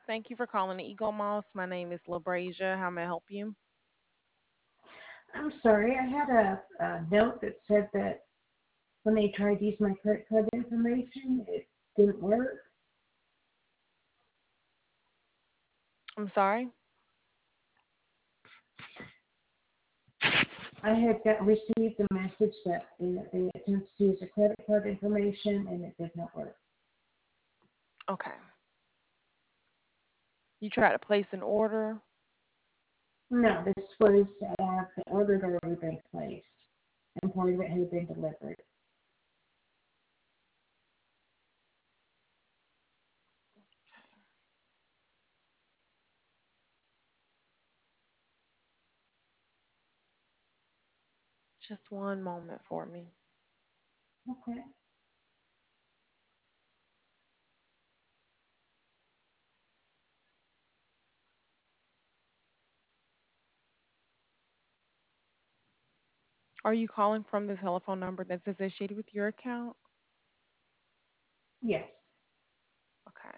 Thank you for calling the Eagle Moss. My name is LaBrasia. How may I help you? I'm sorry, I had a note that said that when they tried to use my credit card information, it didn't work. I'm sorry. I had received a message that they attempted to use the credit card information and it did not work. Okay. You tried to place an order. No, this was the order had already been placed and part of it had been delivered. Just one moment for me. Okay. Are you calling from the telephone number that's associated with your account? Yes. Okay.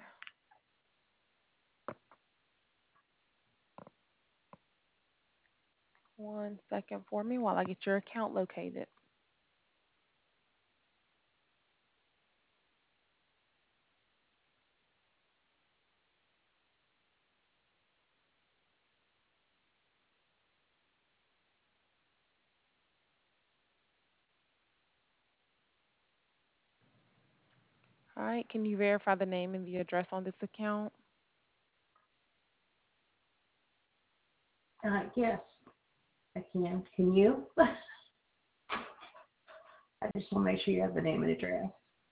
One second for me while I get your account located. All right. Can you verify the name and the address on this account? Yes, I can. Can you? I just want to make sure you have the name and address.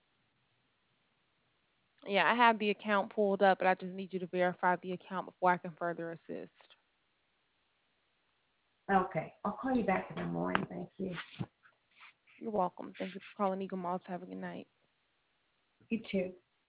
Yeah, I have the account pulled up, but I just need you to verify the account before I can further assist. Okay. I'll call you back in the morning. Thank you. You're welcome. Thank you for calling Eagle Moss. Have a good night. You too.